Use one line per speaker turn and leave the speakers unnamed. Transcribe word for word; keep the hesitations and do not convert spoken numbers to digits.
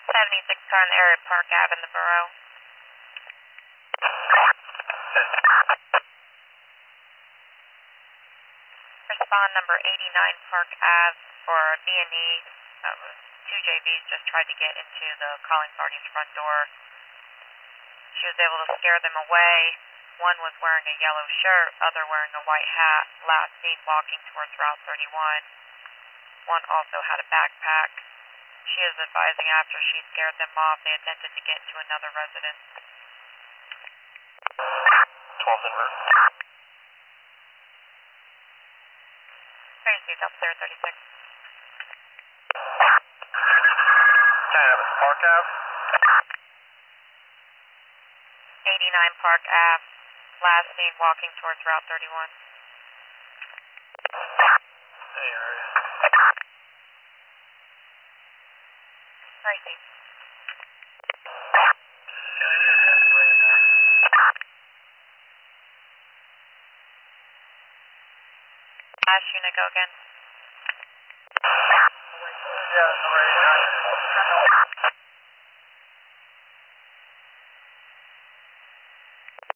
seventy-six car in the area, Park Ave in the borough. Respond number eighty-nine Park Ave for B and E. Uh, two J Vs just tried to get into the calling party's front door. She was able to scare them away. One was wearing a yellow shirt, other wearing a white hat, last seen walking towards Route thirty-one. One also had a backpack. She is advising after she scared them off, they attempted to get into another residence.
twelve in route.
thirty-six upstairs, thirty-six.
Tab, Park Ave.
eighty-nine Park Ave, last seen walking towards Route thirty-one.
Hey, area.
thirty-six. Ash unit, go again.
Yeah, number eighty-nine.